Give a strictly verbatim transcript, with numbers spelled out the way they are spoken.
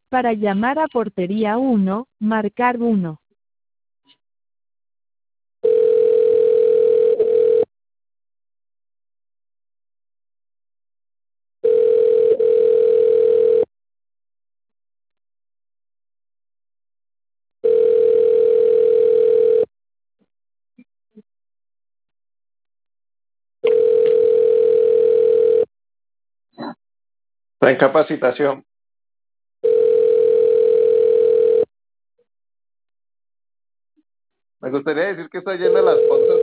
Para llamar a portería uno, marcar uno. Está en capacitación. Me gustaría decir que está yendo a las once